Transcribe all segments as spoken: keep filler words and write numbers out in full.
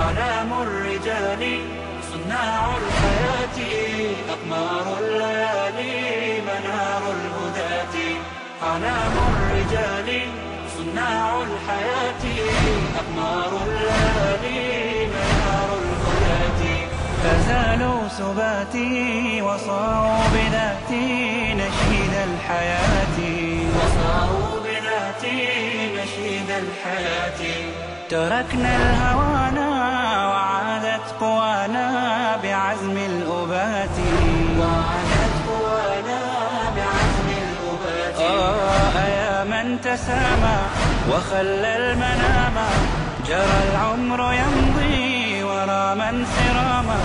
أعلام الرجال صناع الحياة أقمار الليالي منار الهداة أعلام الرجال صناع الحياة أقمار الليالي منار الهداة فزالوا سباتي وصاروا بذاتي نشيد الحياة وصاروا بذاتي نشيد الحياة تركنا الهوانا وعادت قوانا بعزم الأبات وعادت قوانا بعزم الأبات آه يا من تسامى وخلى المنام جرى العمر يمضي ورا من سراما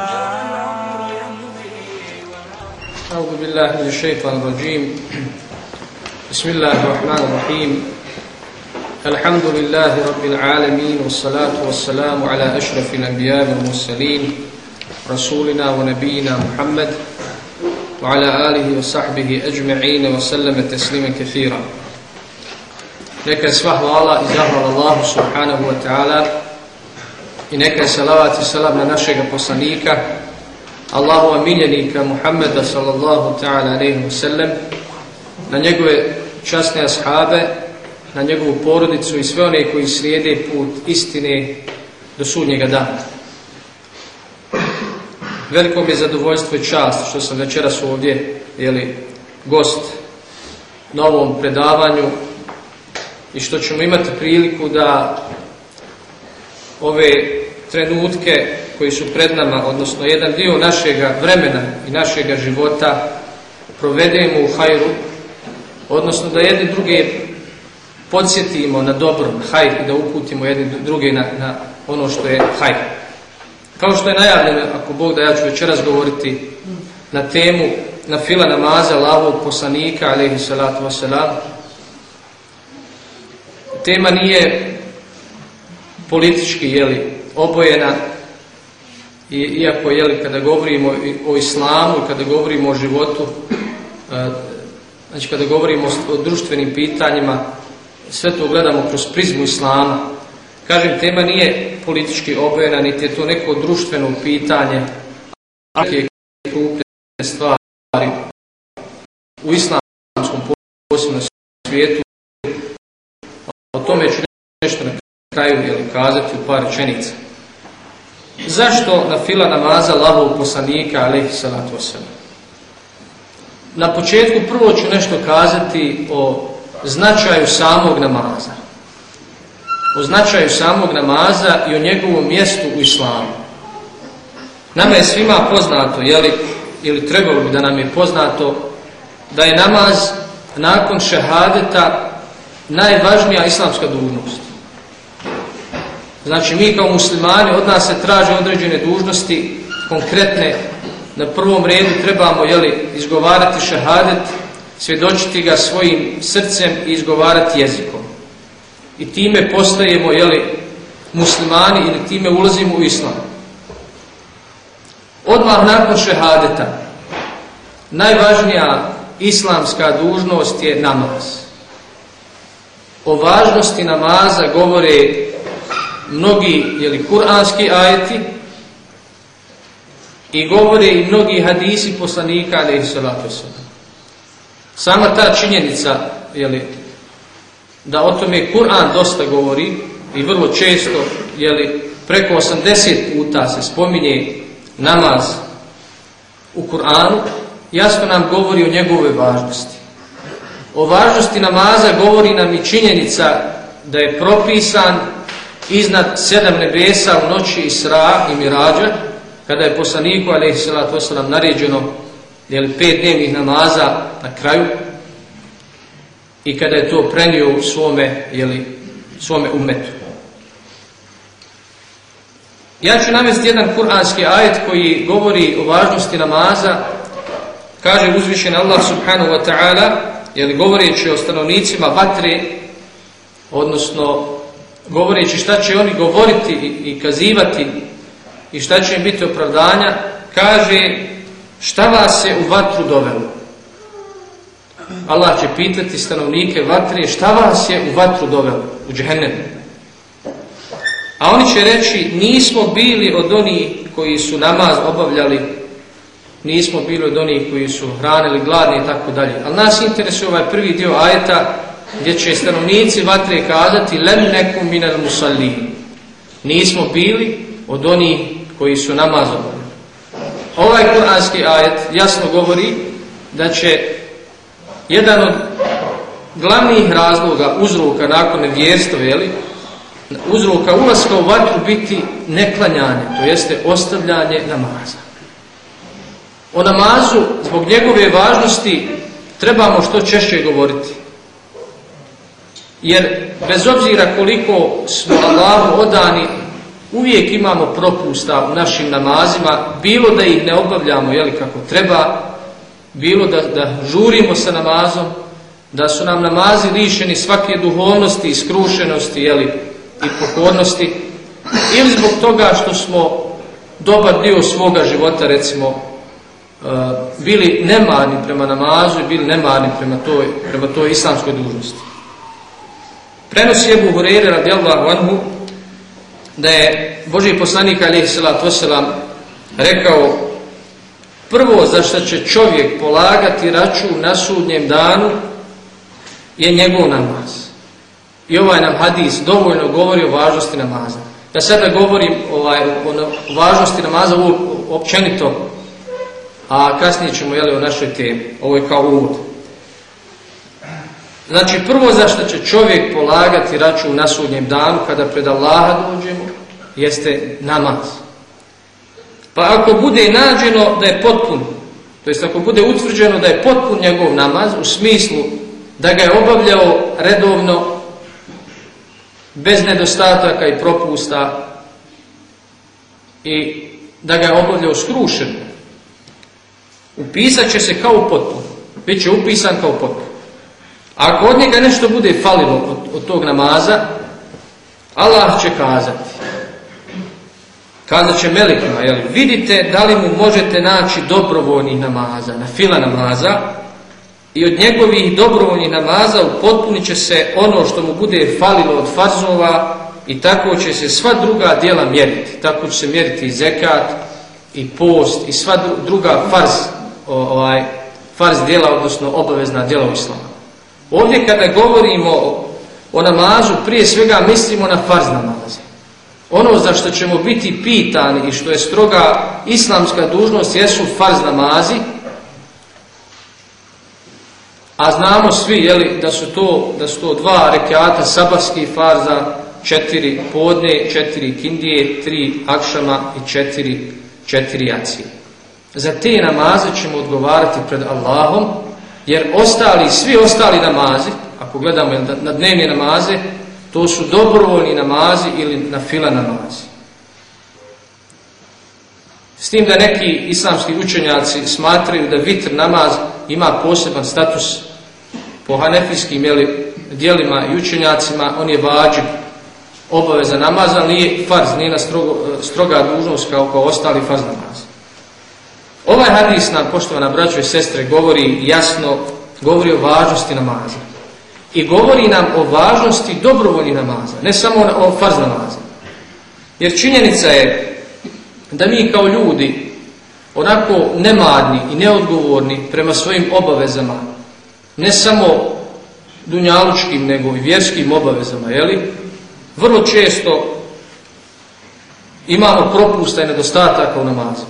أعوذ بالله من الشيطان الرجيم بسم الله الرحمن الرحيم الحمد لله رب العالمين والصلاة والسلام على أشرف الأنبياء والمرسلين رسولنا ونبينا محمد وعلى آله وصحبه أجمعين وسلم تسليما كثيرا. Neka sva hvala i zahvala Allahu subhanahu wa ta'ala i neka je salavat i salam na našega poslanika Allahova miljenika Muhammeda sallallahu ta'ala alaihi wa sallam, na njegove časne ashabe, na njegovu porodicu i sve one koji slijede put istine do sudnjega dana. Veliko mi je zadovoljstvo i čast što sam večeras ovdje jeli, gost na ovom predavanju i što ćemo imati priliku da ove trenutke koji su pred nama, odnosno jedan dio našega vremena i našega života provedemo u hajru, odnosno da jedni druge podsjetimo na dobro, hajr, i da uputimo jedni druge na, na ono što je hajr. Kao što je najavljeno, ako Bog da, ja ću večeras govoriti na temu na fila namaza Allahovog poslanika alejhi salatu vesselam. Tema nije politički jeli, obojena, i, iako jeli, kada govorimo o islamu i kada govorimo o životu, znači kada govorimo o društvenim pitanjima, sve to gledamo kroz prizmu islama. Kažem, tema nije politički obojena, niti je to neko društveno pitanje, neke krupne stvari u islamskom posebnom svijetu. O tome ću nešto na kraju jeli, kazati u par rečenica. Zašto na fila namaza Allahovog poslanika alejhi salatu vesselam? Na početku prvo ću nešto kazati o značaju samog namaza. O značaju samog namaza i o njegovom mjestu u islamu. Nama je svima poznato, jeli, ili trebalo bi da nam je poznato, da je namaz nakon šehadeta najvažnija islamska dužnost. Znači mi kao muslimani, od nas se traže određene dužnosti konkretne. Na prvom redu trebamo jeli, izgovarati šehadet, svjedočiti ga svojim srcem i izgovarati jezikom. I time postajemo jeli, muslimani ili time ulazimo u islam. Odmah nakon šehadeta najvažnija islamska dužnost je namaz. O važnosti namaza govore mnogi jeli, kuranski ajeti i govore i mnogi hadisi poslanika alejhi salatu vesselam. Sama ta činjenica jeli, da o tome Kur'an dosta govori i vrlo često jeli, preko osamdeset puta se spominje namaz u Kur'anu, jasno nam govori o njegove važnosti. O važnosti namaza govori nam i činjenica da je propisan iznad sedam nebesa u noći Isra i Mirađa, kada je poslaniku alejhi salatu vesselam naređeno jeli, pet dnevnih namaza na kraju i kada je to prenio u svome, jeli, svome ummetu. Ja ću navesti jedan kuranski ajet koji govori o važnosti namaza. Kaže uzvišeni Allah subhanahu wa ta'ala, jeli, govoreći o stanovnicima vatre, odnosno govoreći šta će oni govoriti i, i kazivati i šta će im biti opravdanja, kaže šta vas je u vatru dovelo. Allah će pitati stanovnike vatre šta vas je u vatru dovelo, u džehennem. A oni će reći, nismo bili od onih koji su namaz obavljali, nismo bili od onih koji su hranili gladni i tako dalje. Ali nas interesuje ovaj prvi dio ajeta gdje će stanovnici vatre kazati lem nekum minal musallin. Nismo bili od onih koji su namaz obavljali. Ovaj kuranski ajet jasno govori da će jedan od glavnih razloga, uzroka nakon nevjerstva, jeli, uzroka ulaska u vatru biti neklanjanje, to jeste ostavljanje namaza. O namazu, zbog njegove važnosti, trebamo što češće govoriti. Jer bez obzira koliko smo Allahu odani, uvijek imamo propusta u našim namazima, bilo da ih ne obavljamo jeli, kako treba, bilo da, da žurimo sa namazom, da su nam namazi lišeni svake duhovnosti i skrušenosti jeli, i pokornosti, ili zbog toga što smo dobar dio svoga života, recimo, bili nemarni prema namazu i bili nemarni prema toj, prema toj islamskoj dužnosti. Prenosi Ebu Hureyre radijallahu anhu da je Božji poslanik alejhi salatu vesselam rekao: prvo za što će čovjek polagati račun na sudnjem danu je njegov namaz. I ovaj nam hadis dovoljno govori o važnosti namaza. Ja sada govorim ovaj, o važnosti namaza općenito, a kasnije ćemo jeli, o našoj temi. Ovo je kao uvod. Znači, prvo za što će čovjek polagati račun na sudnjem danu kada pred Allaha dođemo, jeste namaz. Pa ako bude nađeno da je potpun, to jest ako bude utvrđeno da je potpun njegov namaz, u smislu da ga je obavljao redovno, bez nedostataka i propusta, i da ga je obavljao skrušeno, upisat će se kao potpun, bit će upisan kao potpun. Ako od njega nešto bude falilo od, od tog namaza, Allah će kazati, kazat će melekima, jel, vidite da li mu možete naći dobrovoljnih namaza, na fila namaza, i od njegovih dobrovoljnih namaza upotpunit će se ono što mu bude falilo od farzova, i tako će se sva druga djela mjeriti. Tako će se mjeriti i zekat, i post, i sva druga farz, ovaj, farz djela, odnosno obavezna djela u islamu. Ovdje kada govorimo o, o namazu, prije svega mislimo na farz namaze. Ono za što ćemo biti pitani i što je stroga islamska dužnost jesu farz namazi, a znamo svi jeli, da, su to, da su to dva rekata sabahskih farza, četiri podne, četiri kindije, tri akšama i četiri, četiri jacije. Za te namaze ćemo odgovarati pred Allahom, jer ostali, svi ostali namazi, ako gledamo na dnevne namaze, to su dobrovoljni namazi ili na fila namazi. S tim da neki islamski učenjaci smatraju da vitr namaz ima poseban status po hanefijskim djelima i učenjacima, on je vađib, obaveza namaza, ali nije farz, nije na strogo, stroga dužnost kao, kao ostali farz namaz. Ovaj hadis nam, poštovana braćo i sestre, govori jasno, govori o važnosti namaza. I govori nam o važnosti dobrovoljnih namaza, ne samo o farz namaza. Jer činjenica je da mi kao ljudi, onako nemarni i neodgovorni prema svojim obavezama, ne samo dunjalučkim, nego i vjerskim obavezama, jeli, vrlo često imamo propusta i nedostataka u namazu.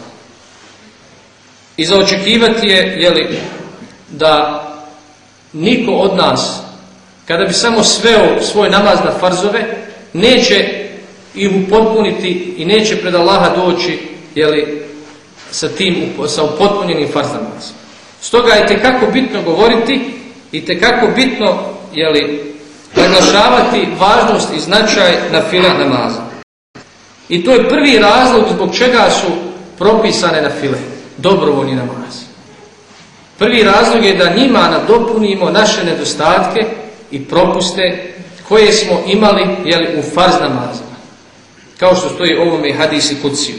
I za očekivati je, jeli, da niko od nas, kada bi samo sveo svoj namaz na farzove, neće ih upotpuniti i neće pred Allaha doći, jeli, sa tim, sa upotpunjenim farz namazom. Stoga je itekako bitno govoriti i itekako bitno, jeli, naglašavati važnost i značaj na fila namaza. I to je prvi razlog zbog čega su propisane na file, dobrovoljni namazi. Prvi razlog je da njima nadopunimo naše nedostatke i propuste koje smo imali, jeli, u farz namazima. Kao što stoji u ovome hadisi kudsiju.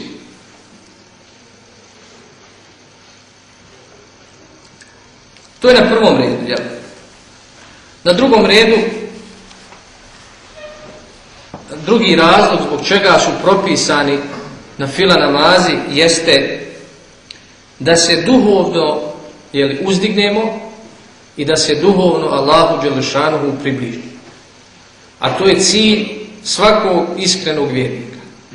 To je na prvom redu, jel? Na drugom redu, drugi razlog zbog čega su propisani na fila namazi jeste da se duhovno jeli, uzdignemo i da se duhovno Allahu dželešanuhu približi. A to je cilj svakog iskrenog vjernika.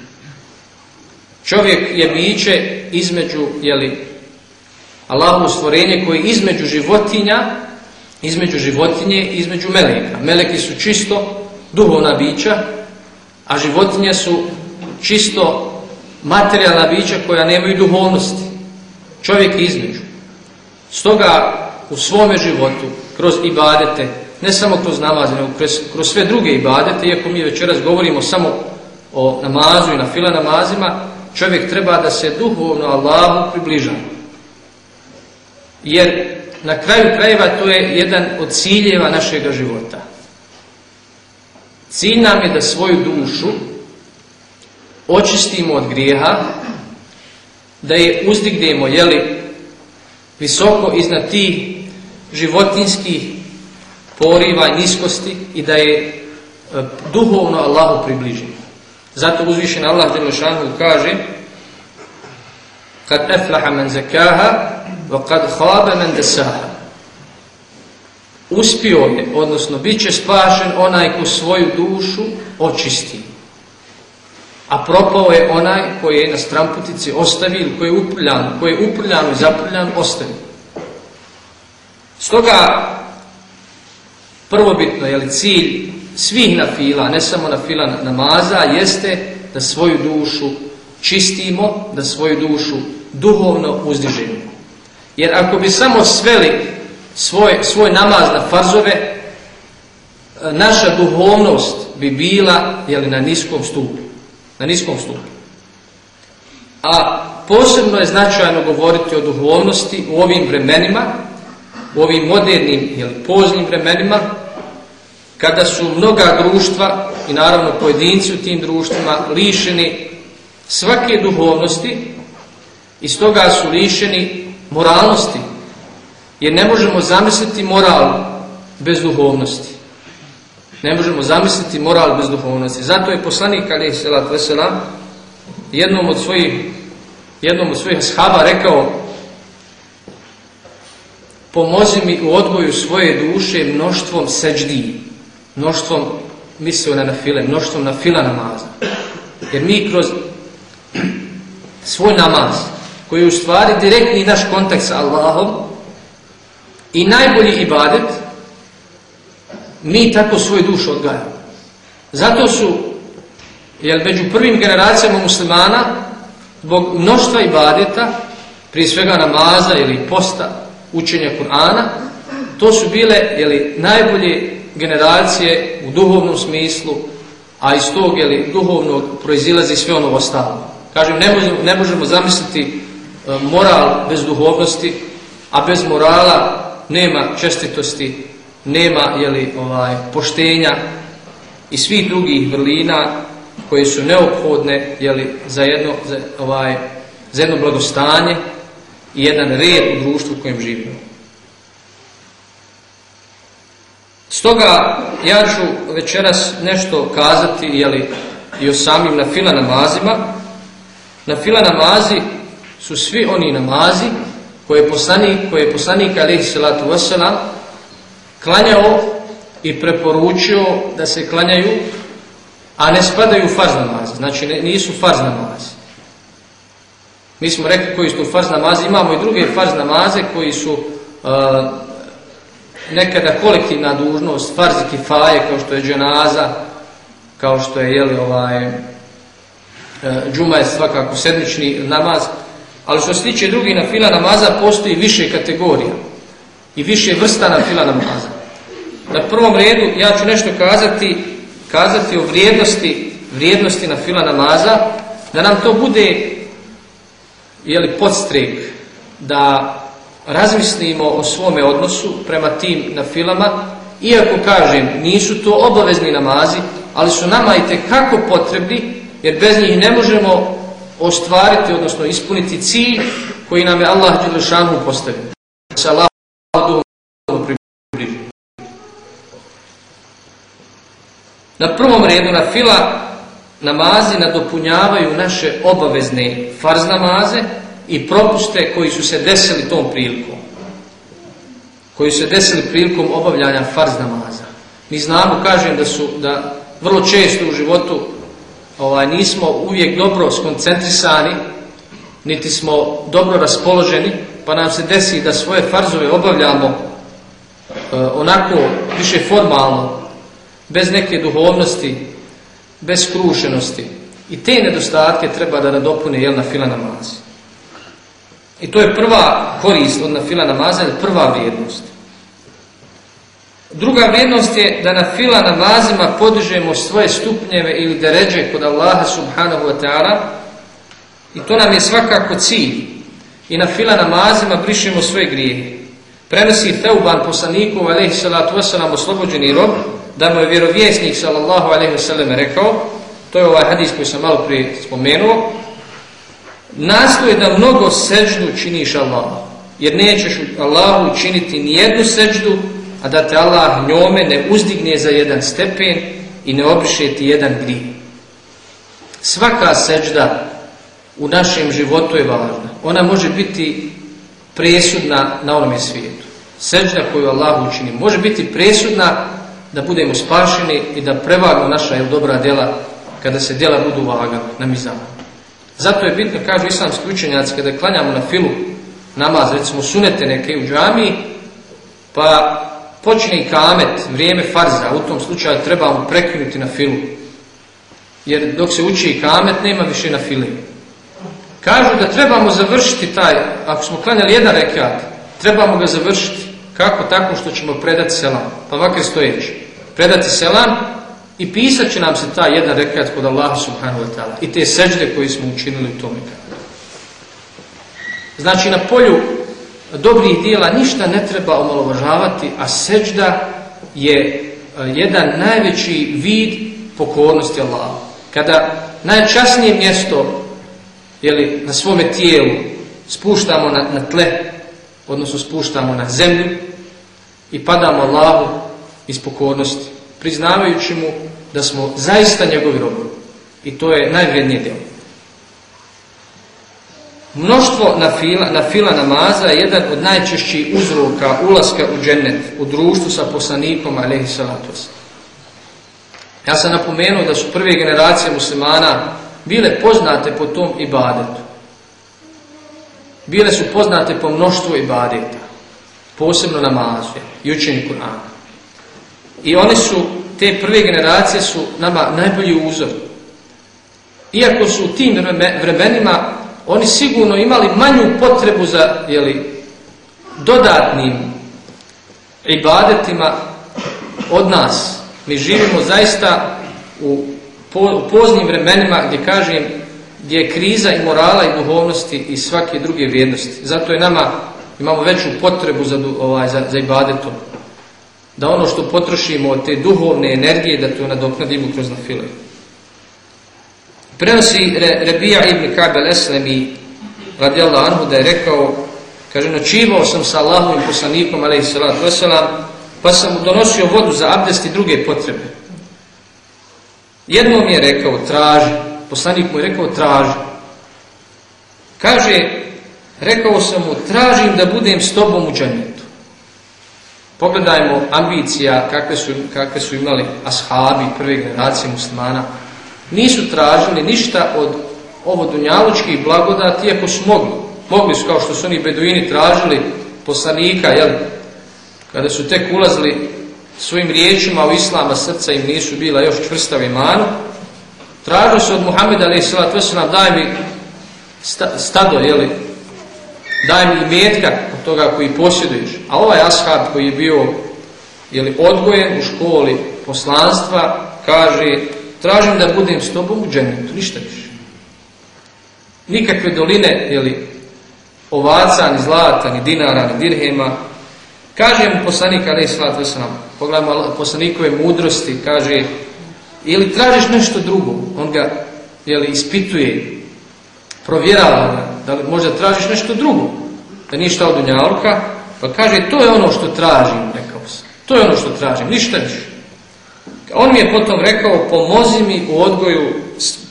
Čovjek je biće između, jeli, Allahovo stvorenje koje je između životinja, između životinje i između meleka. Meleki su čisto duhovna bića, a životinje su čisto materijalna bića koja nemaju duhovnosti. Čovjek je između. Stoga u svome životu, kroz ibadete, ne samo kroz namaz, nego kroz, kroz sve druge ibadete, iako mi večeras govorimo samo o namazu i na fila namazima, čovjek treba da se duhovno Allahu približava. Jer na kraju krajeva to je jedan od ciljeva našega života. Cilj nam je da svoju dušu očistimo od grijeha, da je uzdignemo, jeli, visoko iznad tih životinskih poriva i niskosti i da je duhovno Allahu približimo. Zato uzvišen Allah dželle kaže: kad aflaha man zakaha wa kad khaba man dasaha. Uspio je, odnosno bit će spašen onaj ko svoju dušu očisti, a propao je onaj koji je na stramputici ostavi ili koji je uprljan, koji je uprljan i zaprljan ostavi. Stoga prvobitno je li cilj svih nafila, ne samo nafila namaza, jeste da svoju dušu čistimo, da svoju dušu duhovno uzdižemo. Jer ako bi samo sveli svoj, svoj namaz na farzove, naša duhovnost bi bila jeli, na niskom stupu. Na niskom stupu. A posebno je značajno govoriti o duhovnosti u ovim vremenima, u ovim modernim ili poznim vremenima, kada su mnoga društva i naravno pojedinci u tim društvima lišeni svake duhovnosti i stoga su lišeni moralnosti. Jer ne možemo zamisliti moral bez duhovnosti. Ne možemo zamisliti moral bez duhovnosti. Zato je poslanik alejhi selatu vesselam jednom od svojih jednom od svojih ashaba rekao: pomozi mi u odgoju svoje duše mnoštvom seđdi, mnoštvom, mislio na nafile, mnoštvom nafila namaza. Jer mi kroz svoj namaz, koji je u stvari direktni naš kontakt sa Allahom i najbolji ibadet, mi tako svoju dušu odgajamo. Zato su, jer među prvim generacijama muslimana, zbog mnoštva ibadeta, prije svega namaza ili posta, učenja Kur'ana, to su bile jeli, najbolje generacije u duhovnom smislu, a iz tog jeli, duhovnog proizilazi sve ono ostalo. Kažem, ne možemo, ne možemo zamisliti uh, moral bez duhovnosti, a bez morala nema čestitosti, nema jeli, ovaj, poštenja i svih drugih vrlina koje su neophodne jeli, za, jedno, za, ovaj, za jedno blagostanje i jedan red u društvu u kojem živimo. Stoga ja ću večeras nešto kazati jeli, i o samim nafila namazima. Nafila namazi su svi oni namazi koje je poslanik, koje je poslanik alejhi selatu vesselam klanjao i preporučio da se klanjaju, a ne spadaju u farz namazi. Znači nisu farz namazi. Mi smo rekli koji su tu farz namazi, imamo i druge farz namaze koji su uh, nekada kolektivna dužnost, farz i kifaje, kao što je dženaza, kao što je jeli, ovaj, uh, džuma je svakako sedmični namaz, ali što se tiče drugih nafila namaza postoji više kategorija i više vrsta nafila namaza. Na prvom redu ja ću nešto kazati, kazati o vrijednosti, vrijednosti nafila namaza, da nam to bude jeli, podstrek da razmislimo o svome odnosu prema tim nafilama, iako kažem nisu to obavezni namazi, ali su nama itekako potrebni, jer bez njih ne možemo ostvariti, odnosno ispuniti cilj koji nam je Allah dželle šanuhu postavio. Se Allah duhovno približi. Na prvom redu nafila namazi nadopunjavaju naše obavezne farz namaze i propuste koji su se desili tom prilikom. Koji su se desili prilikom obavljanja farz namaza. Mi znamo, kažem, da su da vrlo često u životu ovaj, nismo uvijek dobro skoncentrisani, niti smo dobro raspoloženi, pa nam se desi da svoje farzove obavljamo e, onako više formalno, bez neke duhovnosti, bez skrušenosti. I te nedostatke treba da nadopune jel, na fila namazi. I to je prva korist od na fila namaza, prva vrijednost. Druga vrijednost je da na fila namazima podižemo svoje stupnjeve ili deređe kod Allaha subhanahu wa ta'ala, i to nam je svakako cilj. I na fila namazima brišemo svoje grijehe. Prenosi Theuban poslaniku alejhi salatu vesselam oslobođeni rob, da mu je vjerovjesnik sallallahu alejhi ve sellem rekao, to je ovaj hadis koji sam malo prije spomenuo, nastoji da mnogo seždu činiš Allahu, jer nećeš Allahu učiniti ni jednu seždu, a da te Allah njome ne uzdigne za jedan stepen i ne obriše ti jedan grijeh. Svaka sežda u našem životu je važna. Ona može biti presudna na onome svijetu. Sežda koju Allah učini može biti presudna da budemo spašeni i da prevagnu naša dobra djela kada se djela budu vagana na mizanu. Zato je bitno, kažu islamski učenjaci, kada klanjamo na filu namaz, recimo sunete neke u džamiji, pa počne i kamet, vrijeme farza, u tom slučaju trebamo prekinuti na filu. Jer dok se uči i kamet, nema više na fili. Kažu da trebamo završiti taj, ako smo klanjali jedan rekat, trebamo ga završiti. Kako? Tako što ćemo predati selam. Pa ovakve stojeći. Predati selam i pisat će nam se taj jedan rekat kod Allaha subhanahu wa ta'ala. I te sežde koje smo učinili u tom rekatu. Znači na polju dobrih dijela ništa ne treba omalovažavati, a sežda je jedan najveći vid pokornosti Allahu. Kada najčasnije mjesto jeli, na svome tijelu spuštamo na, na tle, odnosno spuštamo na zemlju i padamo Allahu iz pokornosti, priznavajući mu da smo zaista njegovi robovi. I to je najvrednije djelo. Mnoštvo na fila, na fila namaza je jedan od najčešćih uzroka ulaska u džennet, u društvu sa poslanikom alejhi salatu vesselam. Ja sam napomenuo da su prve generacije muslimana bile poznate po tom ibadetu. Bile su poznate po mnoštvu ibadeta, posebno namazu i učenju Kur'ana. I one su, te prve generacije su nama najbolji uzor. Iako su u tim vremenima oni sigurno imali manju potrebu za jeli, dodatnim ibadetima od nas. Mi živimo zaista u poznim vremenima gdje kažem gdje je kriza i morala i duhovnosti i svake druge vrijednosti. Zato je nama, imamo veću potrebu za, ovaj, za, za ibadetom. Da ono što potrošimo od te duhovne energije, da to nadoknadimo kroz nafile. Prenosi Re, Rebija ibn Ka'b al-Eslemi radijallahu anhu da je rekao, kaže, noćivao sam sa Allahovim poslanikom alejhi salatu vesselam, pa sam mu donosio vodu za abdest i druge potrebe. Jednom je rekao, traži. Poslanik mu je rekao, traži. Kaže, rekao sam mu, tražim da budem s tobom u džennetu. Pogledajmo ambicija kakve su, kakve su imali ashabi prve generacije muslimana. Nisu tražili ništa od ovo dunjalučkih blagodati, iako su mogli. Mogli su, kao što su oni beduini tražili poslanika, jel, kada su tek ulazili svojim riječima u islama, srca im nisu bila još čvrsta u imanu. Tražili su od Muhameda alejhi salatu vesselam, daj mi stado, jeli, daj mi imetka od toga koji posjeduješ. A ovaj ashab koji je bio jeli, odgojen u školi poslanstva, kaže, tražim da budem s tobom u džennetu, ništa više. Nikakve doline, jeli, ovaca, ni zlata, ni dinara, ni dirhema. Kaže mu poslanik alejhi salatu vesselam, pogledajmo poslanikove mudrosti, kaže, ili tražiš nešto drugo, on ga jeli, ispituje, provjerava ga, da li možda tražiš nešto drugo, da ništa od dunjaluka, pa kaže, to je ono što tražim, rekao sam, to je ono što tražim, ništa više. On mi je potom rekao, pomozi mi u odgoju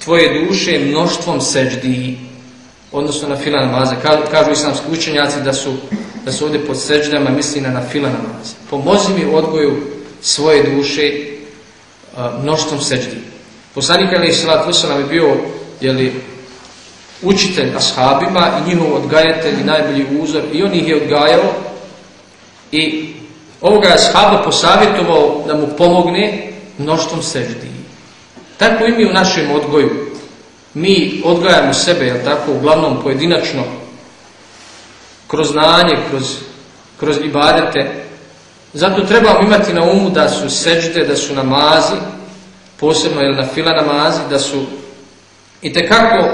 tvoje duše mnoštvom seđdi, odnosno na fila namaze. Kažu islamski učenjaci da su, da su ovdje pod seđdama misli na fila namaze. Pomozi mi u odgoju svoje duše a, mnoštvom seđdi. Poslanik alejhi selatu vesselam je bio jeli, učitelj ashabima i njihov odgajatelj i najbolji uzor i on ih je odgajao i ovoga je ashaba posavjetovao da mu pomogne mnoštvom seđdi. Tako i mi u našem odgoju. Mi odgajamo sebe, jel tako, uglavnom pojedinačno, kroz znanje, kroz, kroz ibadete. Zato trebamo imati na umu da su seđde, da su namazi, posebno jel, na fila namazi, da su itekako e,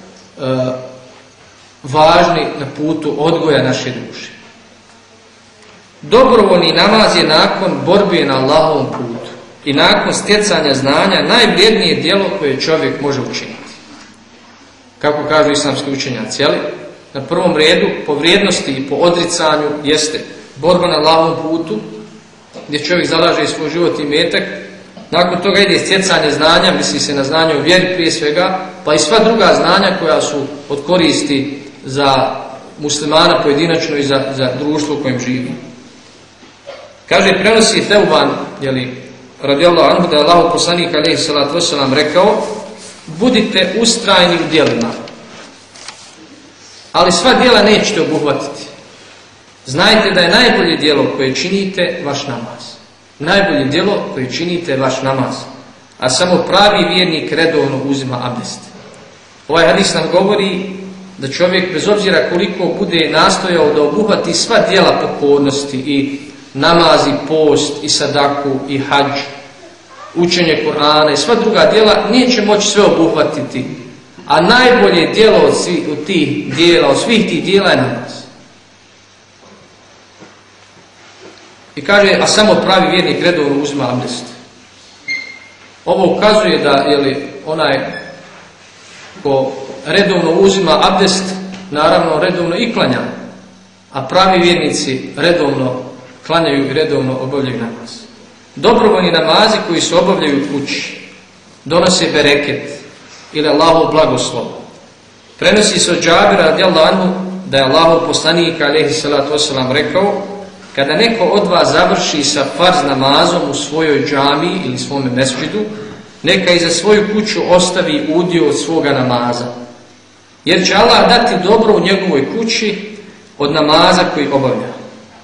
važni na putu odgoja naše duše. Dobrovoljni namaz je nakon borbe na Allahovom putu i nakon stjecanja znanja najvrijednije djelo koje čovjek može učiniti. Kako kažu islamski učenjaci, jeli? Na prvom redu po vrijednosti i po odricanju jeste borba na Allahovom putu, gdje čovjek zalaže svoj život i metak. Nakon toga ide stjecanje znanja, misli se na znanje o vjeri prije svega, pa i sva druga znanja koja su od koristi za muslimana pojedinačno i za, za društvo u kojem živi. Kaže, prenosi Teuban, jeli, radijallahu anhu, da je Allahov poslanik alejhi selatu vesselam rekao: budite ustrajni u djelima, ali sva djela nećete obuhvatiti. Znajte da je najbolje djelo koje činite vaš namaz. Najbolje djelo koje činite vaš namaz, a samo pravi vjernik redovno uzima abdest. Ovaj hadis nam govori da čovjek bez obzira koliko bude nastojao da obuhvati sva djela pokornosti i namazi, post i sadaku i hadž, učenje Kur'ana i sva druga djela, neće moći sve obuhvatiti. A najbolje djelo od, svi, od tih djela, od svih tih djela je namaz. I kaže, a samo pravi vjernik redovno uzima abdest. Ovo ukazuje da jeli, onaj ko redovno uzima abdest, naravno redovno i klanja, a pravi vjernici redovno klanjaju i redovno obavljaju namaz. Dobrovoljni namazi koji se obavljaju u kući donose bereket ili Allahov blagoslov. Prenosi se od Džabira radijallahu anhu da je Allahov poslanik alejhi selatu vesselam rekao: kada neko od vas završi sa farz namazom u svojoj džamiji ili svome mesdžidu, neka i za svoju kuću ostavi udio od svoga namaza, jer će Allah dati dobro u njegovoj kući od namaza koji obavlja.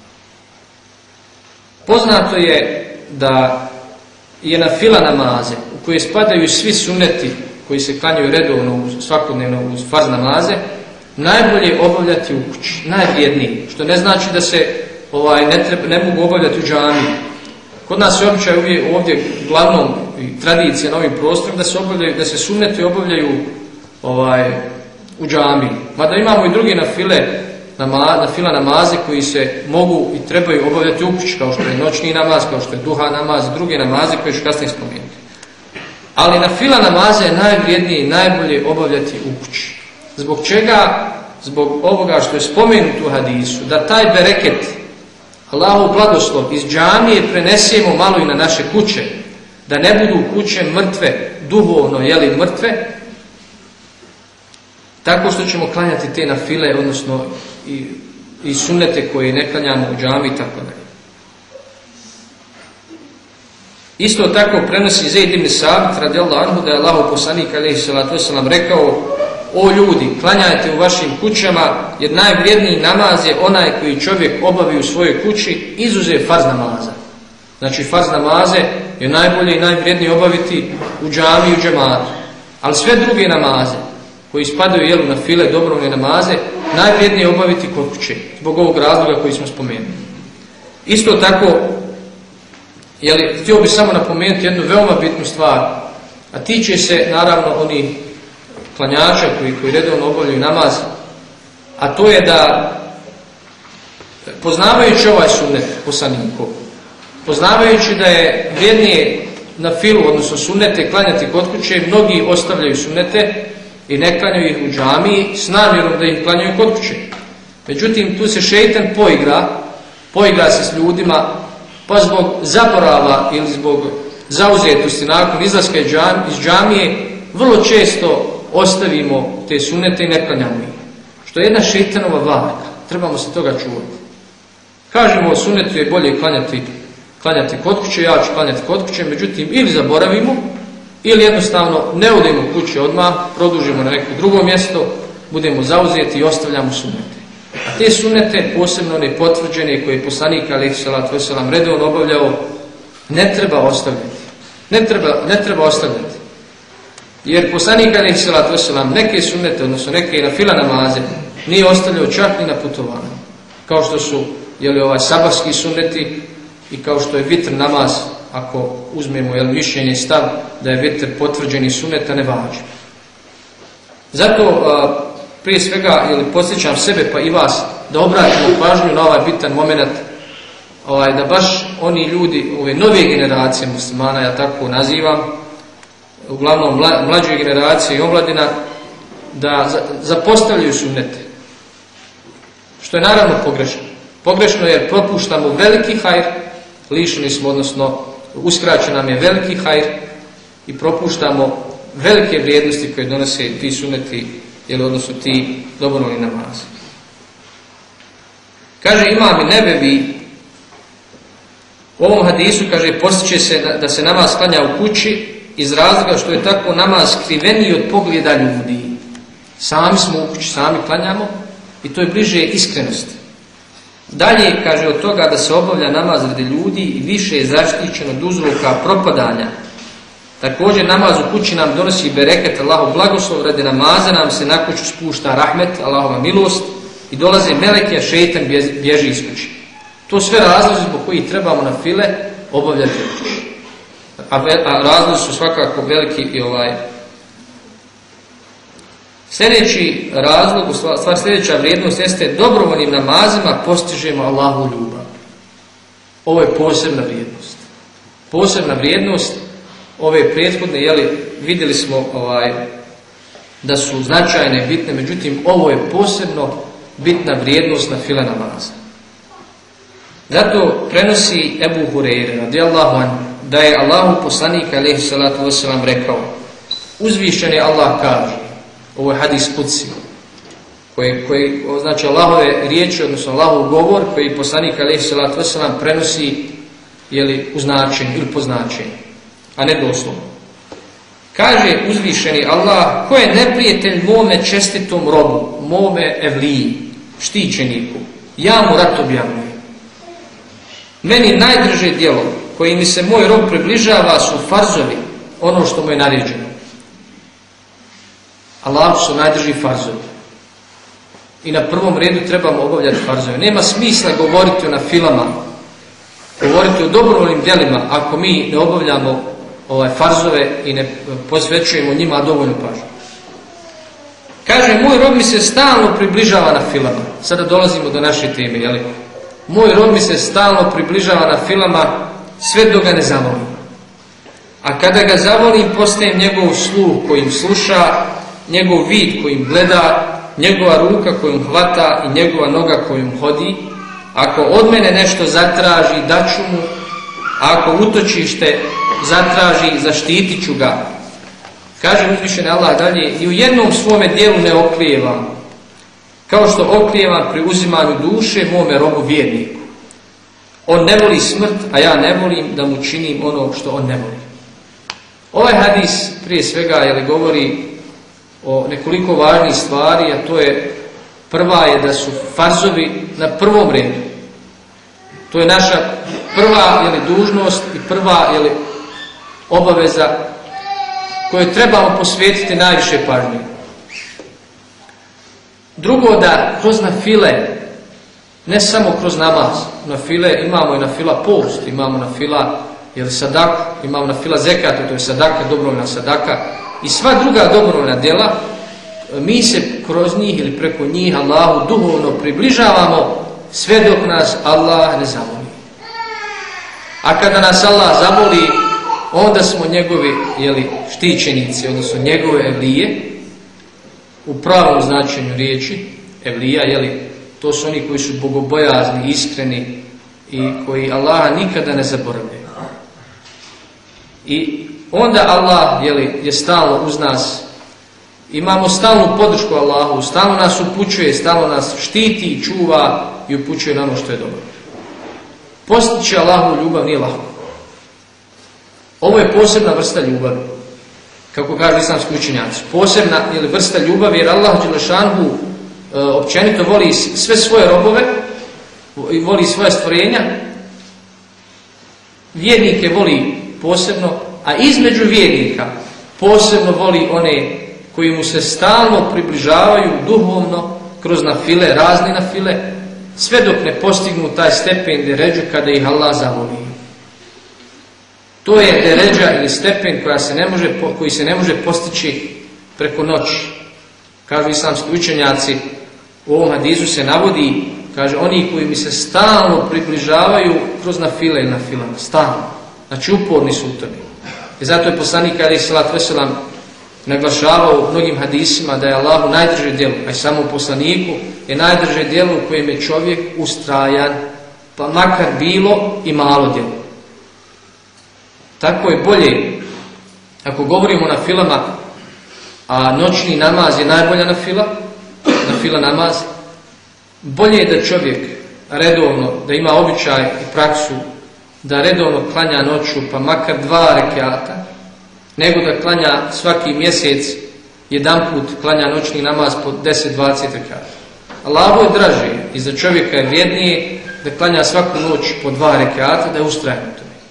Poznato je da je na fila namaze u koje spadaju svi sunneti koji se klanjaju redovno svakodnevno uz farz namaze najbolje obavljati u kući, najvrijedniji, što ne znači da se ovaj, ne, treba, ne mogu obavljati u džamiji. Kod nas je običaj ovdje, ovdje glavnom i tradicija na ovim prostorima da se, obavljaju, da se sunneti obavljaju ovaj, u džamiji. Mada imamo i druge na file na fila namaze koji se mogu i trebaju obavljati u kući, kao što je noćni namaz, kao što je duha namaz, druge namaze koje ću kasnije spomenuti. Ali na fila namaze je najvrijednije i najbolje obavljati u kući. Zbog čega? Zbog ovoga što je spomenuto u hadisu, da taj bereket, Allahov blagoslov iz džamije prenesemo malo i na naše kuće, da ne budu kuće mrtve, duhovno jeli mrtve, tako što ćemo klanjati te na file, odnosno i, i sunnete koje ne klanjamo u džami i tako dalje. Isto tako prenosi Zeid ibn Sabit radijallahu anhu da je Allahov poslanik alejhi selatu vesselam rekao: o ljudi, klanjajte u vašim kućama, jer najvrijedniji namaz je onaj koji čovjek obavi u svojoj kući, izuzev farz namaza. Znači farz namaze je najbolje i najvrijednije obaviti u džami i u džematu. Ali sve druge namaze koji spadaju jelu na file, dobrovoljne namaze, najvrijednije obaviti kod kuće, zbog ovog razloga koji smo spomenuli. Isto tako, jeli, htio bih samo napomenuti jednu veoma bitnu stvar, a tiče se naravno onih klanjača koji, koji redovno obavljaju namaz, a to je da poznavajući ovaj sunnet poslanikov, poznavajući da je vrijednije na filu, odnosno sunnete, klanjati kod kuće, mnogi ostavljaju sunnete i ne klanjaju ih u džamiji s namjerom da ih klanjaju kod kuće. Međutim, tu se šejtan poigra, poigra se s ljudima, pa zbog zaborava ili zbog zauzetosti nakon izlaska iz džamije vrlo često ostavimo te sunnete i ne klanjamo ih. Što je jedna šejtanova varka. Trebamo se toga čuvati. Kažemo, sunnetu je bolje klanjati, klanjati kod kuće, ja ću klanjati kod kuće, međutim ili zaboravimo, ili jednostavno ne odemo kuće odmah, produžimo na neko drugo mjesto, budemo zauzeti i ostavljamo sunnete. A te sunnete, posebno one potvrđene koje je poslanik alejhi selatu vesselam redovno obavljao, ne treba ostavljati. Ne treba, ne treba ostavljati. Jer poslanik alejhi selatu vesselam neke sunnete, odnosno neke nafila namaze, nije ostavljao čak ni na putovanju. Kao što su jeli, ovaj sabahski sunneti i kao što je vitr namaz, ako uzmemo jel, mišljenje stav da je vitr potvrđeni sunnet, a ne vađib. Zato a, prije svega jeli, podsjećam sebe pa i vas da obratimo pažnju na ovaj bitan moment, ovaj, da baš oni ljudi, ove nove generacije muslimana, ja tako nazivam, uglavnom mla, mlađe generacije i omladina, da za, zapostavljaju sunnete. Što je naravno pogrešno. Pogrešno jer propuštamo veliki hajr, lišeni smo, odnosno uskraćen nam je veliki hajr i propuštamo velike vrijednosti koje donose ti sunneti, ili odnosno ti dobrovoljni namazi. Kaže Imam Nebevi u ovom hadisu, kaže, postiče se da, da se namaz klanja u kući iz razloga što je tako namaz skriveniji od pogleda ljudi. Sami smo u kući, sami klanjamo i to je bliže iskrenosti. Dalje, kaže, od toga da se obavlja namaz radi ljudi i više je zaštićeno od uzroka propadanja. Također, namaz u kući nam donosi bereket, Allahov blagoslov, radi namaza nam se na kuću spušta rahmet, Allahova milost i dolaze meleki, a šejtan bježi iz kući. To sve razlozi zbog kojih trebamo na file obavljati u kući. A, a razlozi su svakako veliki i ovaj. Sljedeći razlog, stvar sljedeća vrijednost jeste dobrovoljnim namazima postižemo Allahu ljubav. Ovo je posebna vrijednost. Posebna vrijednost ove prethodne, jeli, vidjeli smo ovaj, da su značajne, bitne, međutim ovo je posebno bitna vrijednost na file namaza. Zato prenosi Ebu Hureyre radijallahu anhu da je Allahu poslanik alejhi salatu vesselam rekao: uzvišeni Allah kaže, ovo je hadis Kudsi, koji, koji znači Allahove riječi, odnosno Allahov govor koji poslanik alejhi salatu vesselam prenosi jeli, u značenju ili po značenju, a ne doslovno. Kaže uzvišeni Allah: ko je neprijatelj mome čestitom robu, mome evliji, štićeniku, ja mu rat objavljujem. Meni najdrže djelo koji mi se moj rob približava su farzovi, ono što mu je naređeno. Allah su najdrži farzovi. I na prvom redu trebamo obavljati farzove. Nema smisla govoriti o nafilama, govoriti o dobrovoljnim djelima ako mi ne obavljamo ovaj farzove i ne posvećujemo njima dovoljnu pažnju. Kaže, moj rob mi se stalno približava na filama. Sada dolazimo do naše teme, jeli? Moj rob mi se stalno približava na filama sve dok ga ne zavolim. A kada ga zavolim, postajem njegov sluh kojim sluša, njegov vid kojim gleda, njegova ruka kojom hvata i njegova noga kojom hodi. Ako od mene nešto zatraži, daću mu. A ako utočište zatraži, zaštitit ću ga. Kaže uzvišeni Allah dalje: i u jednom svome dijelu ne oklijevam, kao što oklijevam pri uzimanju duše mome robu vjerniku. On ne voli smrt, a ja ne volim da mu činim ono što on ne voli. Ovaj hadis prije svega jeli, govori o nekoliko važnih stvari, a to je prva je da su farzovi na prvom redu. To je naša prva jeli, dužnost i prva jeli, obaveza koju trebamo posvetiti najviše pažnje. Drugo, da kroz nafile, ne samo kroz namaz, nafile imamo i nafila post, imamo nafila jeli, sadaku, imamo nafila zekata, to je sadaka, dobrovoljna sadaka i sva druga dobrovoljna djela, mi se kroz njih ili preko njih Allahu duhovno približavamo sve dok nas Allah ne zavoli. A kada nas Allah zavoli, onda smo njegovi jeli, štićenici, odnosno njegove evlije, u pravom značenju riječi, evlija, jeli, to su oni koji su bogobojazni, iskreni i koji Allaha nikada ne zaboravljaju. I onda Allah jeli, je stalno uz nas. Imamo stalnu podršku Allahu, stalno nas upućuje, stalno nas štiti, čuva i upućuje na ono što je dobro. Postići Allahu ljubav nije lako. Ovo je posebna vrsta ljubavi, kako kažu islamski učenjaci. Posebna ili vrsta ljubavi jer Allah dželešanhu e, općenito voli sve svoje robove i voli svoje stvorenja. Vjernike voli posebno, a između vjernika posebno voli one koji mu se stalno približavaju duhovno kroz nafile, razne nafile, sve dok ne postignu taj stepen deređu kada ih Allah zavoli. To je deređa ili stepen koja se ne može, koji se ne može postići preko noći. Kažu islamski učenjaci, u ovom hadisu se navodi, kaže, oni koji mi se stalno približavaju kroz nafile i nafilama, stalno. Znači uporni su u tome. I zato je poslanik alejhi selatu vesselam naglašavao u mnogim hadisima da je Allahu najdrže djelo, a i samom poslaniku je najdrže djelo u kojem je čovjek ustrajan, pa makar bilo i malo djelo. Tako je bolje, ako govorimo na filama, a noćni namaz je najbolja na fila, na fila namaz, bolje je da čovjek redovno, da ima običaj i praksu, da redovno klanja noću, pa makar dva rekata, nego da klanja svaki mjesec jedanput klanja noćni namaz po deset do dvadeset rekata. Allahu je draže i za čovjeka je vrijednije da klanja svaku noć po dva rekata, da je ustrajan u tome.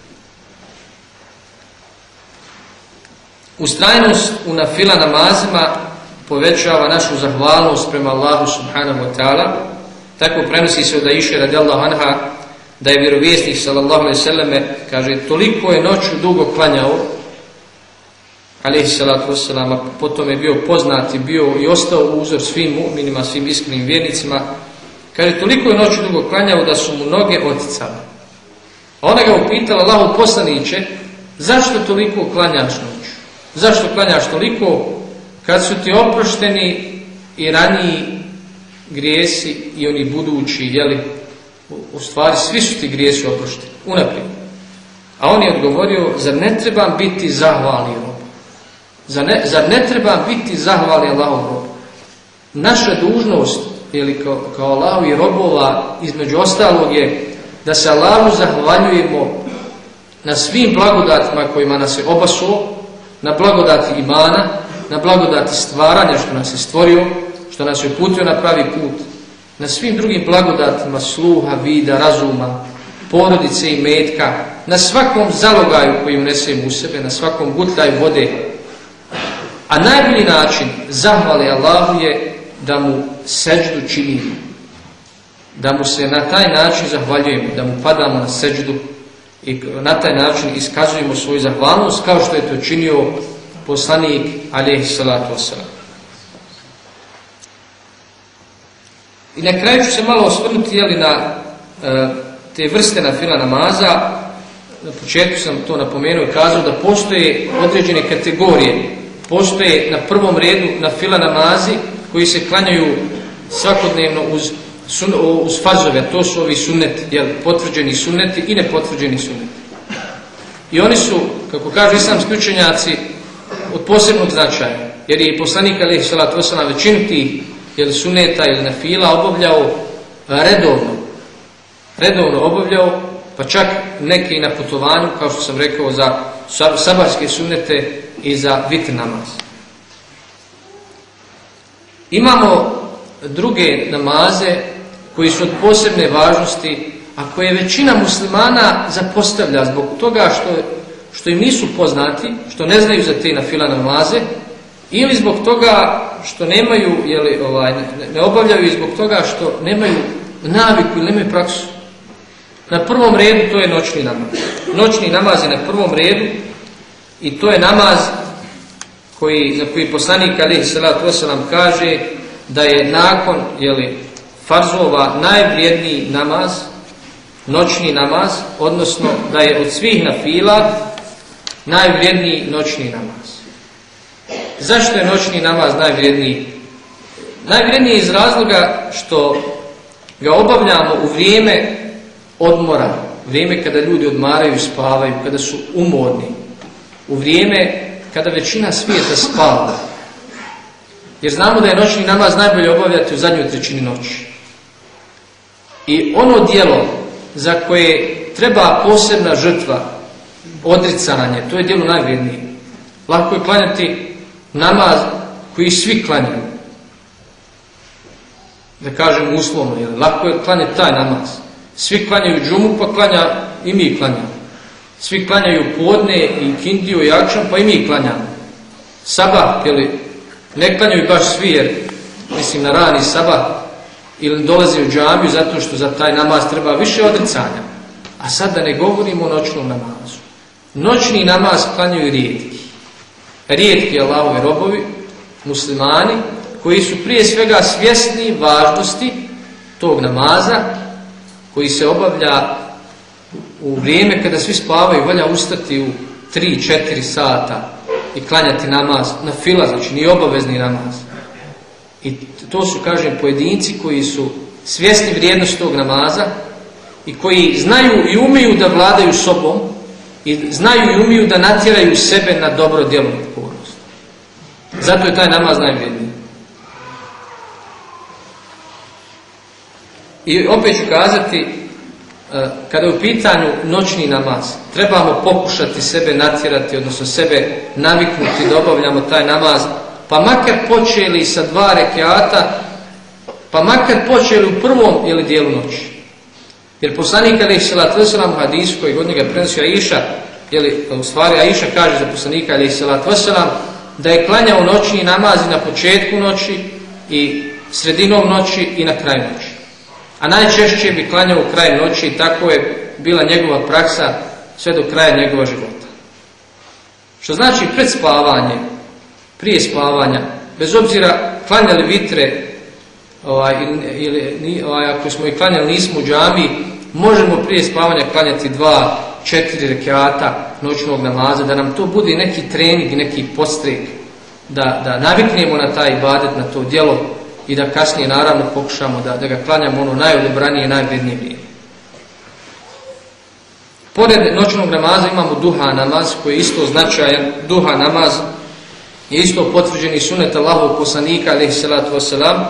Ustrajnost u nafila namazima povećava našu zahvalnost prema Allahu subhanahu wa ta'ala. Tako prenosi se od Aiše radijallahu anha da je vjerovjesnik sallallahu alejhi ve selleme, kaže, toliko je noću dugo klanjao, alejhi salatu vesselam, potom je bio poznat i bio i ostao uzor svim mu'minima, svim iskrenim vjernicima. Kaže, toliko je noću dugo klanjao da su mu noge oticale. A ona ga upitala, Allahu poslaniće, zašto toliko klanjaš noću? Zašto klanjaš toliko kad su ti oprošteni i raniji grijesi i oni budući, jeli, u stvari svi su ti grijesi oprošteni, unaprijed. A on je odgovorio, zar ne trebam biti zahvalni rob? Zar ne, zar ne trebam biti zahvalni Allahov rob? Naša dužnost, jeli, kao, kao Allahovi robova, između ostalog je da se Allahu zahvaljujemo na svim blagodatima kojima nas je obasuo, na blagodati imana, na blagodati stvaranja što nas je stvorio, što nas je uputio na pravi put, na svim drugim blagodatima sluha, vida, razuma, porodice i metka, na svakom zalogaju koji unesemo u sebe, na svakom gutljaju vode. A najbolji način zahvale Allahu je da mu seđdu činimo, da mu se na taj način zahvaljujemo, da mu padamo na seđdu i na taj način iskazujemo svoju zahvalnost kao što je to činio poslanik alejhi salatu vesselam. I na kraju ću se malo osvrnuti jeli, na e, te vrste nafila namaza. Na početku sam to napomenuo i kazao da postoje određene kategorije. Postoje na prvom redu nafila namazi koji se klanjaju svakodnevno uz, sun, uz farzove, to su ovi sunneti, jel, potvrđeni sunneti i nepotvrđeni sunneti. I oni su, kako kažu islamski učenjaci, od posebnog značaja, jer je poslanik alejhi salatu vesselam većinu tih ili suneta ili nafila obavljao redovno. Redovno obavljao, pa čak neki i na putovanju, kao što sam rekao, za sabarske sunete i za vitr namaz. Imamo druge namaze koji su od posebne važnosti, a koje većina muslimana zapostavlja zbog toga što, što im nisu poznati, što ne znaju za te nafila namaze, ili zbog toga što nemaju, jeli, ovaj, ne, ne obavljaju i zbog toga što nemaju naviku ili nemaju praksu. Na prvom redu to je noćni namaz. Noćni namaz je na prvom redu i to je namaz koji, za koji poslanik alejhi salatu vesselam kaže da je nakon, jeli, farzova najvrijedniji namaz, noćni namaz, odnosno da je od svih nafila najvrijedniji noćni namaz. Zašto je noćni namaz najvrijedniji? Najvrijedniji iz razloga što ga obavljamo u vrijeme odmora, vrijeme kada ljudi odmaraju i spavaju, kada su umorni. u vrijeme kada većina svijeta spava. Jer znamo da je noćni namaz najbolje obavljati u zadnjoj trećini noći. I ono djelo za koje treba posebna žrtva, odricanje, to je djelo najvrijednije. Lako je klanjati namaz koji svi klanjaju. Da kažem uslovno, jer lako je klanjati taj namaz. Svi klanjaju džumu, pa klanja i mi klanjamo. Svi klanjaju podne i kindiju i akšam, pa i mi klanjamo. Sabah, jer ne klanjaju baš svi, jer mislim na rani sabah, ili dolazi u džamiju zato što za taj namaz treba više odricanja. A sad da ne govorimo o noćnom namazu. Noćni namaz klanjaju rijetki. Rijetki Allahovi robovi, muslimani, koji su prije svega svjesni važnosti tog namaza, koji se obavlja u vrijeme kada svi spavaju, valja ustati u tri četiri sata i klanjati namaz na fila, znači nije obavezni namaz. I to su, kažem, pojedinci koji su svjesni vrijednosti tog namaza i koji znaju i umiju da vladaju sobom i znaju i umiju da natjeraju sebe na dobro djelo i pokornost. Zato je taj namaz najvrijedniji. I opet ću kazati, kada je u pitanju noćni namaz, trebamo pokušati sebe natjerati, odnosno sebe naviknuti da obavljamo taj namaz, pa makar počeli sa dva rekiata, pa makar počeli u prvom ili dijelu noći. Jer poslanik alejhi selatu vesselam u hadisu koji od njega prenosi Aisha, ili u stvari Aisha kaže za poslanika alejhi selatu vesselam da je klanjao noćni namaz na početku noći i sredinom noći i na kraju noći. A najčešće bi klanjao u kraju noći i tako je bila njegova praksa sve do kraja njegova života. Što znači pred spavanje, prije spavanja, bez obzira klanjali vitre, ovaj, ili, ovaj, ako smo ih klanjali nismo u džamiji, možemo prije spavanja klanjati dva, četiri rekiata noćnog namaza, da nam to bude neki trening, neki podstrek, da, da naviknemo na taj ibadet, na to djelo i da kasnije naravno pokušamo da, da ga klanjamo ono najodobranije i najvrednije vrijeme. Pored noćnog namaza imamo duha namaz koji je isto značajan. Duha namaz je isto potvrđeni sunet Allahovog poslanika alejhi selatu vesselam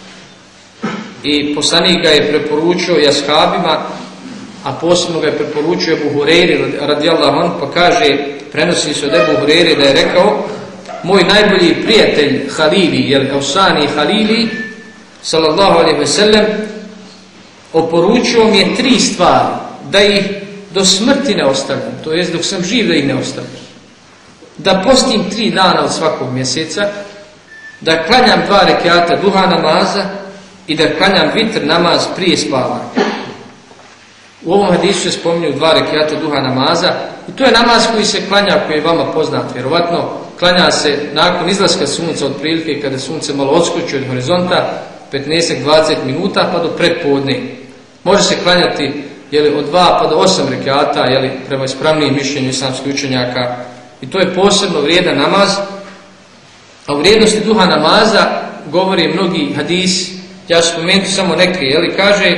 i poslanik ga je preporučio i ashabima, a posebno ga je preporučio Ebu Hureyri radijallahu anhu, pa kaže, prenosi se od Ebu Hureyri da je rekao: moj najbolji prijatelj Halili, jer Ausani Halili, sallallahu alejhi ve sellem, oporučio mi je tri stvari, da ih do smrti ne ostavljam, to jest dok sam živ da ih ne ostavljam. Da postim tri dana od svakog mjeseca, da klanjam dva rekiata duha namaza i da klanjam vitr namaz prije spavanja. U ovom hadisu se spominju dva rekiata duha namaza i to je namaz koji se klanja, koji je vama poznat vjerovatno. Klanja se nakon izlaska sunca, otprilike kada sunce malo odskoči od horizonta, petnaest do dvadeset minuta pa do predpodne. Može se klanjati jeli, od dva pa do osam rekiata, jeli, prema ispravnijem mišljenju islamskih učenjaka. I to je posebno vrijedan namaz. A u vrijednosti duha namaza govori mnogi hadis. Ja ću spomenuti samo neke. Jeli, kaže,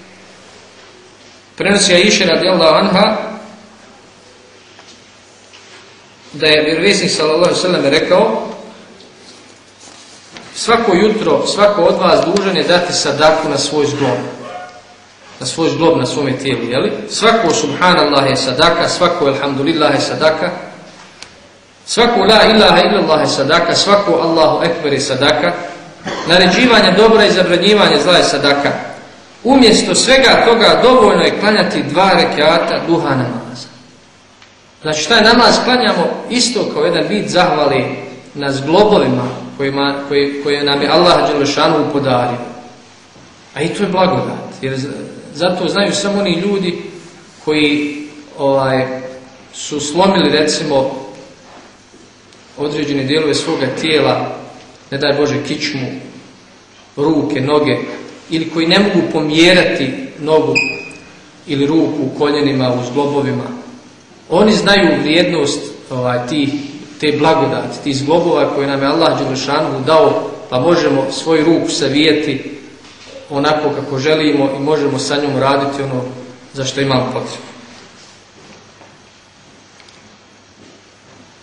prenosi Aisha radijallahu anha da je vjerovjesnik sallallahu alejhi ve sellem rekao: svako jutro, svako od vas dužan je dati sadaku na svoj zglob. Na svoj zglob, na svome tijelu, jeli? Svako subhanallah je sadaka, svako alhamdulillah je sadaka, svako la ilaha illallah je sadaka, svako Allahu ekber je sadaka, naređivanje dobra i zabranjivanje zla je sadaka. Umjesto svega toga dovoljno je klanjati dva rekiata duha namaza. Znači taj namaz klanjamo isto kao jedan vid zahvali na zglobovima kojima, koje, koje nam je Allah dželešanu podario. A i to je blagodat. Jer zato znaju samo oni ljudi koji ovaj, su slomili recimo određene dijelove svoga tijela, ne daj Bože kičmu, ruke, noge, ili koji ne mogu pomjerati nogu ili ruku u koljenima, u zglobovima. Oni znaju vrijednost ovaj, tih, te blagodati, tih zglobova koje nam je Allah dželešanu dao, pa možemo svoju ruku savijeti onako kako želimo i možemo sa njom raditi ono za što imamo potrebu.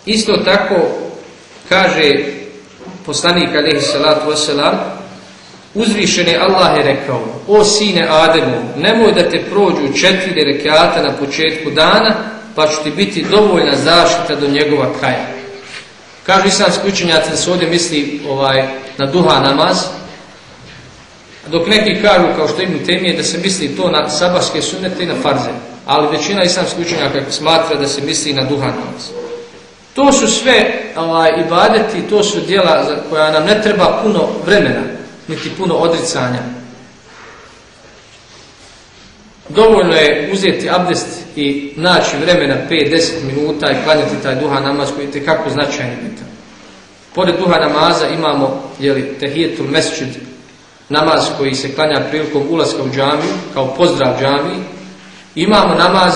Isto tako kaže poslanik alejhi salatu vesselam, uzvišeni Allah je rekao: o sine Ademov, nemoj da te prođu četiri rekata na početku dana, pa će ti biti dovoljna zaštita do njegova kraja. Kažu islamski učenjaci da se ovdje misli ovaj, na duha namaz, dok neki kažu, kao što Ibn Temije, da se misli to na sabahske sunnete i na farze. Ali većina islamskih učenjaka smatra da se misli na duha namaz. To su sve ovaj, ibadeti, to su djela za koja nam ne treba puno vremena, niti puno odricanja. Dovoljno je uzeti abdest i naći vremena pet do deset minuta i klanjati taj duha namaz koji je itekako značajan bitan. Pored duha namaza imamo jeli, tehijetul mesdžid, namaz koji se klanja prilikom ulaska u džamiju, kao pozdrav džamiji. Imamo namaz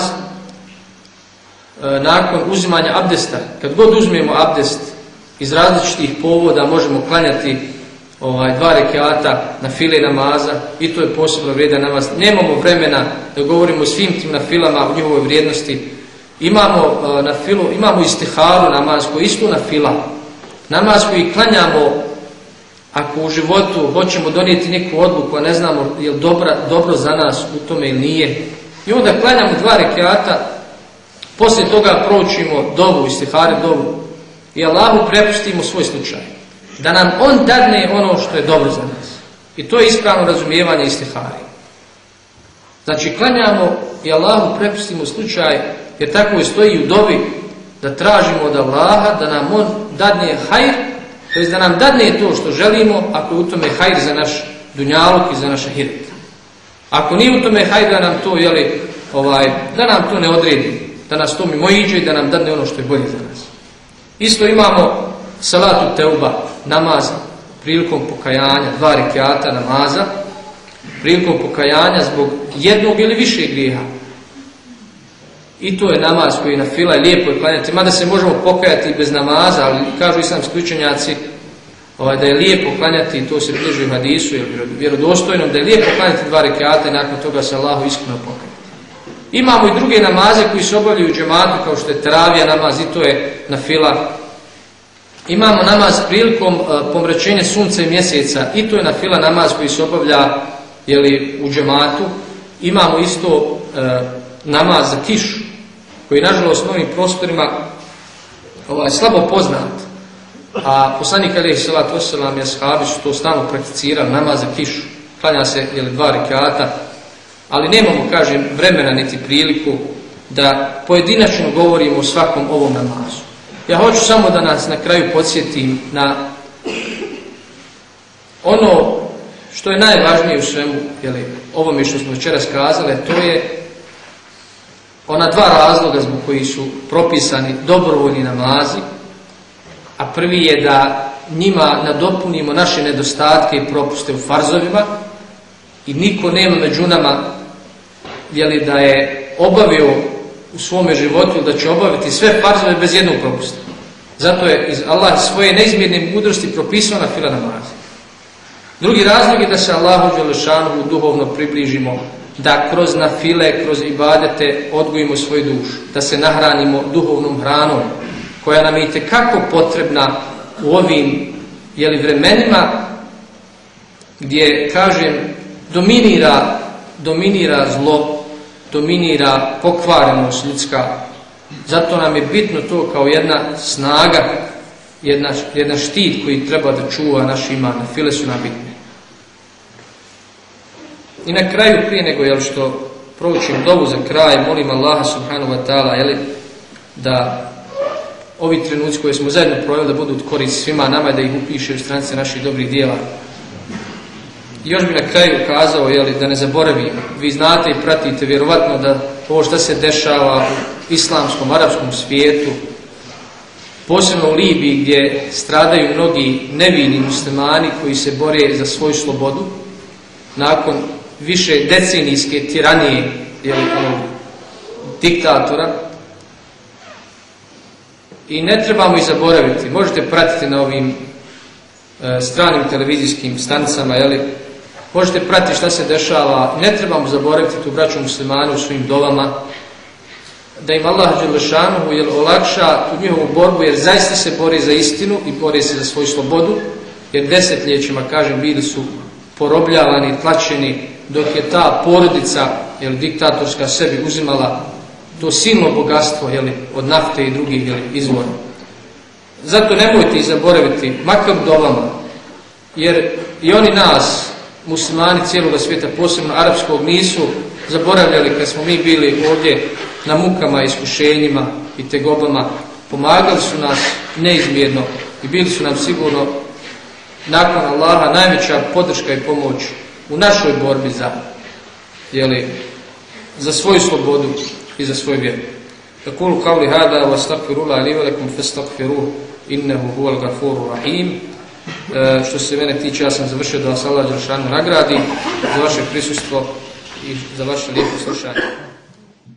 e, nakon uzimanja abdesta. Kad god uzmemo abdest, iz različitih povoda možemo klanjati ovaj, dva rekata na file namaza i to je posebno vrijedan namaz. Nemamo vremena da govorimo o svim tim nafilama, o njihovoj vrijednosti. Imamo e, na filu, imamo istiharu namaz koji je isto na fila. Namaz koji klanjamo ako u životu hoćemo donijeti neku odluku, a ne znamo je li dobra, dobro za nas u tome ili nije. I onda klanjamo dva rekata, poslije toga proučimo dovu, istihare dovu i Allahu prepustimo svoj slučaj. Da nam on dadne ono što je dobro za nas. I to je ispravno razumijevanje istihari. Znači klanjamo i Allahu prepustimo slučaj, jer tako i stoji u dovi da tražimo od Allaha da nam on dadne hajr, to jest da nam dadne to što želimo, ako je u tome hajr za naš dunjaluk i za naš ahiret. Ako nije u tome hajr da nam to, jeli, ovaj, da nam to ne odredi, da nas to mimoiđe i da nam dadne ono što je bolje za nas. Isto imamo salatu teuba, namaz prilikom pokajanja, dva rekata namaza, prilikom pokajanja zbog jednog ili više grijeha. I to je namaz koji je na fila i lijepo je klanjati, mada se možemo pokajati bez namaza, ali kažu islamski učenjaci ovaj, da je lijepo klanjati, to se bliži u hadisu ili vjerodostojnom, da je lijepo klanjati dva rekata i nakon toga se Allahu iskreno pokajati. Imamo i druge namaze koji se obavljaju u džematu, kao što je teravija namaz, i to je na fila. Imamo namaz prilikom uh, pomračenja sunca i mjeseca, i to je na fila namaz koji se obavlja jeli, u džematu. Imamo isto uh, namaz za kišu, koji nažalost na ovim prostorima ovaj, slabo poznat. A poslanik alejhi salatu vesselam i ashabi su to stalno prakticirali, namaz za kišu. Klanja se jeli, dva rekata, ali nemamo, kažem, vremena niti priliku da pojedinačno govorimo o svakom ovom namazu. Ja hoću samo da nas na kraju podsjetim na ono što je najvažnije u svemu, jeli, ovome što smo večeras kazali, to je ona dva razloga zbog koji su propisani dobrovoljni namazi, a prvi je da njima nadopunimo naše nedostatke i propuste u farzovima i niko nema među nama jeli, da je obavio u svome životu da će obaviti sve farzove bez jednog propusta. Zato je iz Allah svoje neizmjerne mudrosti propisao na fila namazi. Drugi razlog je da se Allahu dželešanu duhovno približimo, da kroz nafile, kroz ibadete odgojimo svoju dušu, da se nahranimo duhovnom hranom koja nam je itekako potrebna u ovim jeli, vremenima gdje, kažem, dominira, dominira zlo, dominira pokvarenost ljudska. Zato nam je bitno to kao jedna snaga, jedna, jedna štit koji treba da čuva naš iman. Nafile su nam bitne. I na kraju, prije nego jel, što proučim dovu za kraj, molim Allaha subhanahu wa ta'ala jel, da ovi trenuci koje smo zajedno proveli da budu od korist svima nama, da ih upiše u stranice naših dobrih dijela. I još bi na kraju kazao jel, da ne zaboravim, vi znate i pratite vjerovatno da ovo što se dešava u islamskom, arapskom svijetu, posebno u Libiji gdje stradaju mnogi nevini muslimani koji se bore za svoju slobodu, nakon više decenijske tiranije jel, diktatora. I ne trebamo ih zaboraviti. Možete pratiti na ovim e, stranim televizijskim stanicama, jeli? Možete pratiti šta se dešava. Ne trebamo zaboraviti tu braću muslimanu u svojim dovama. da im Allah dželešanuhu jel olakša tu njihovu borbu, jer zaista se bori za istinu i bori se za svoju slobodu, jer desetljećima, kažem, bili su porobljavani, tlačeni, dok je ta porodica, jel, diktatorska, sebi uzimala to silno bogatstvo, jel, od nafte i drugih, jel, izvora. Zato nemojte ih zaboraviti, makar dovama, jer i oni nas, muslimani cijelog svijeta, posebno arapskog, nisu zaboravljali kad smo mi bili ovdje na mukama, iskušenjima i tegobama. Pomagali su nas neizmjerno i bili su nam sigurno nakon Allaha najveća podrška i pomoć u našoj borbi za, jeli, za svoju slobodu i za svoju vjeru. Aqulu qawli hada wa astaghfirullaha li wa lakum fastaghfiruhu innahu huwal ghafurur rahim. E, što se mene tiče, ja sam završio da vas Allah dželešanu nagradi za vaše prisustvo i za vaše lijepo slušanje.